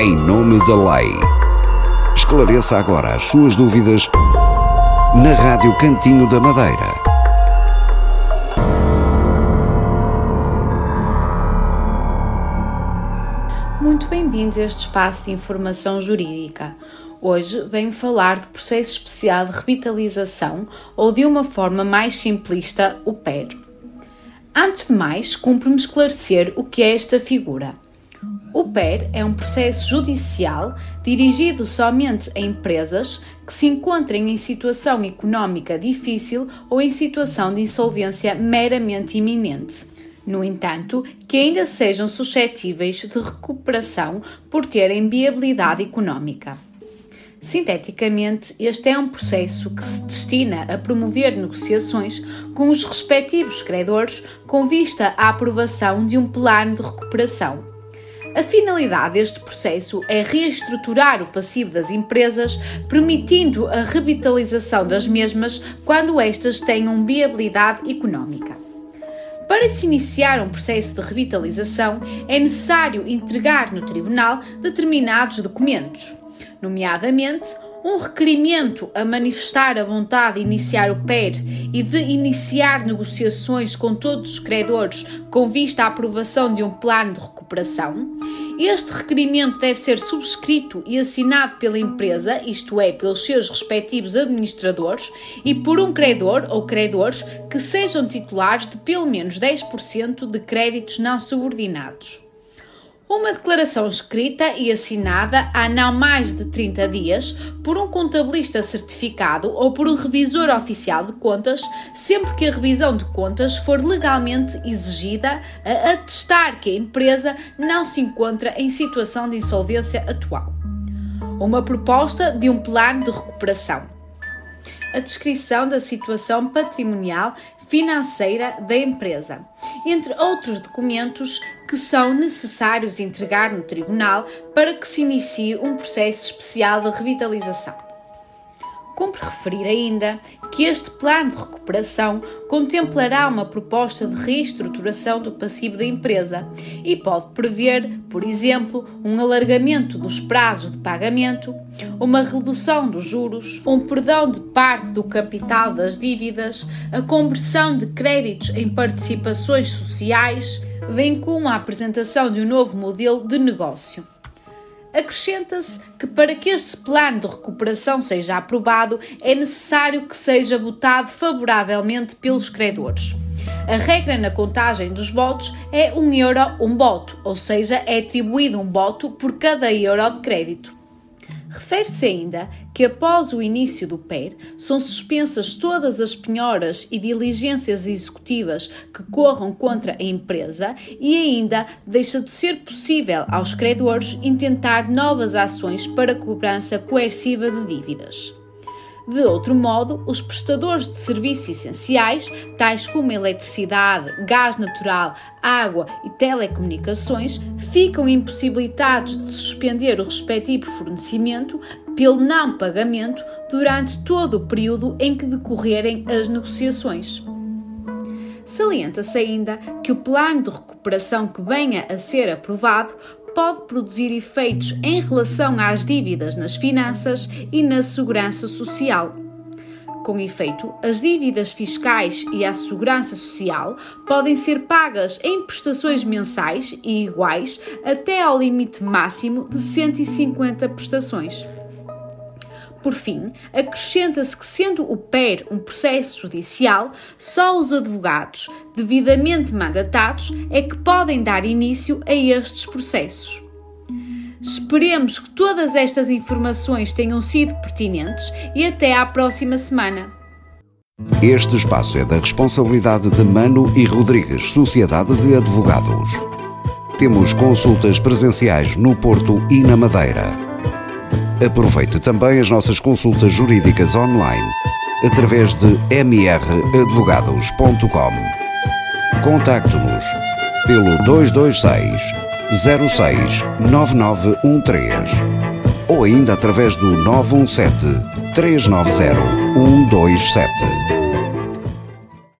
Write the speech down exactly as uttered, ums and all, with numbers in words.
em nome da lei. Esclareça agora as suas dúvidas na Rádio Cantinho da Madeira. Muito bem-vindos a este espaço de informação jurídica. Hoje venho falar de processo especial de revitalização ou, de uma forma mais simplista, o P E R. Antes de mais, cumpre-me esclarecer o que é esta figura. O P E R é um processo judicial dirigido somente a empresas que se encontrem em situação económica difícil ou em situação de insolvência meramente iminente. No entanto, que ainda sejam suscetíveis de recuperação por terem viabilidade económica. Sinteticamente, este é um processo que se destina a promover negociações com os respectivos credores com vista à aprovação de um plano de recuperação. A finalidade deste processo é reestruturar o passivo das empresas, permitindo a revitalização das mesmas quando estas tenham viabilidade económica. Para se iniciar um processo de revitalização, é necessário entregar no Tribunal determinados documentos, nomeadamente um requerimento a manifestar a vontade de iniciar o P E R e de iniciar negociações com todos os credores com vista à aprovação de um plano de recuperação. Este requerimento deve ser subscrito e assinado pela empresa, isto é, pelos seus respectivos administradores, e por um credor ou credores que sejam titulares de pelo menos dez por cento de créditos não subordinados. Uma declaração escrita e assinada há não mais de trinta dias por um contabilista certificado ou por um revisor oficial de contas, sempre que a revisão de contas for legalmente exigida a atestar que a empresa não se encontra em situação de insolvência atual. Uma proposta de um plano de recuperação. A descrição da situação patrimonial financeira da empresa, entre outros documentos que são necessários entregar no Tribunal para que se inicie um processo especial de revitalização. Cumpre referir ainda que este plano de recuperação contemplará uma proposta de reestruturação do passivo da empresa e pode prever, por exemplo, um alargamento dos prazos de pagamento, uma redução dos juros, um perdão de parte do capital das dívidas, a conversão de créditos em participações sociais, bem como a apresentação de um novo modelo de negócio. Acrescenta-se que para que este plano de recuperação seja aprovado é necessário que seja votado favoravelmente pelos credores. A regra na contagem dos votos é um euro um voto, ou seja, é atribuído um voto por cada euro de crédito. Refere-se ainda que após o início do P E R são suspensas todas as penhoras e diligências executivas que corram contra a empresa e ainda deixa de ser possível aos credores intentar novas ações para cobrança coerciva de dívidas. De outro modo, os prestadores de serviços essenciais, tais como eletricidade, gás natural, água e telecomunicações, ficam impossibilitados de suspender o respectivo fornecimento pelo não pagamento durante todo o período em que decorrerem as negociações. Salienta-se ainda que o plano de recuperação que venha a ser aprovado pode produzir efeitos em relação às dívidas nas finanças e na segurança social. Com efeito, as dívidas fiscais e a segurança social podem ser pagas em prestações mensais e iguais até ao limite máximo de cento e cinquenta prestações. Por fim, acrescenta-se que, sendo o P E R um processo judicial, só os advogados devidamente mandatados é que podem dar início a estes processos. Esperemos que todas estas informações tenham sido pertinentes e até à próxima semana. Este espaço é da responsabilidade de Mano e Rodrigues, Sociedade de Advogados. Temos consultas presenciais no Porto e na Madeira. Aproveite também as nossas consultas jurídicas online através de m r advogados ponto com. Contacte-nos pelo dois dois seis, zero seis, nove nove um três ou ainda através do nove um sete, três nove zero, um dois sete.